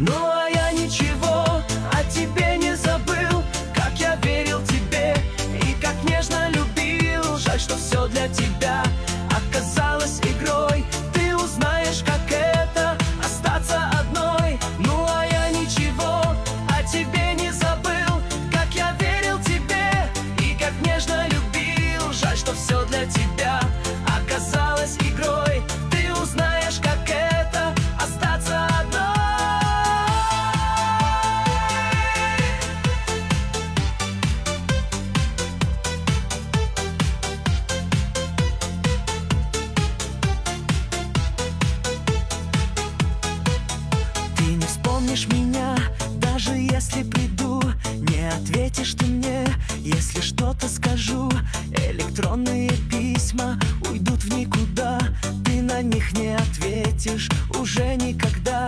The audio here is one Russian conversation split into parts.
Ну а я ничего о тебе не забыл, как я верил тебе и как нежно любил. Жаль, что все для тебя оказалось игрой. Ты узнаешь, как это остаться одной. Ну а я ничего о тебе не забыл, как я верил тебе и как нежно любил. Жаль, что все для тебя оказалось игрой. Ты узнаешь, как это остаться одной. Ты не вспомнишь меня, даже если приду. Не ответишь ты мне, если что-то скажу. Электронные письма уйдут в никуда. Ты на них не ответишь уже никогда.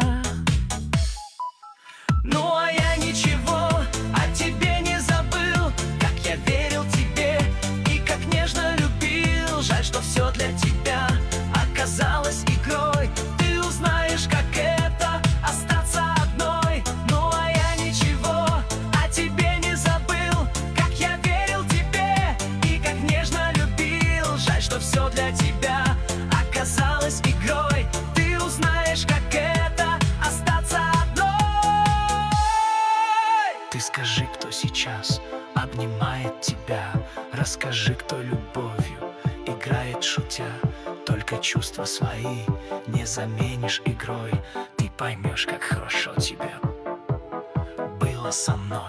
Ну а я ничего о тебе не забыл, как я верил тебе и как нежно любил. Жаль, что все для тебя оказалось игрой. Ты узнаешь, как это остаться одной. Ну а я ничего о тебе не забыл, как я верил тебе и как нежно любил. Жаль, что все для тебя оказалось игрой. Ты узнаешь, как это остаться одной. Ты скажи, кто сейчас обнимает тебя. Расскажи, кто любовью играет шутя. Только чувства свои не заменишь игрой. Ты поймешь, как хорошо тебе было со мной.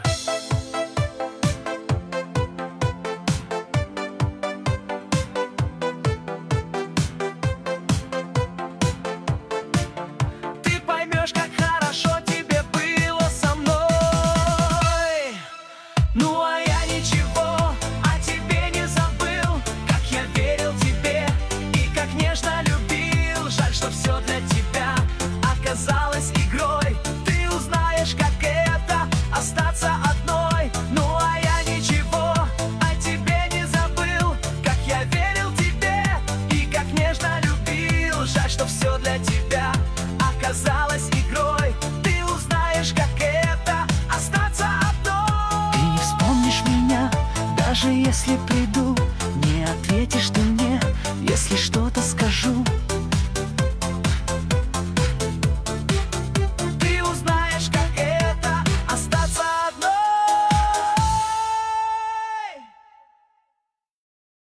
Ты поймешь, как хорошо тебе было со мной. Ну а я ничего о тебе не забыл, как я верил тебе и как нежно любил. Жаль, что все для тебя оказалось игрой. Ты узнаешь, как это остаться одной. Ну а я ничего о тебе не забыл, как я верил тебе и как нежно любил. Жаль, что все для тебя оказалось игрой. Ты узнаешь, как это остаться одной. Ты не вспомнишь меня, даже если приду. Не ответишь ты мне, если что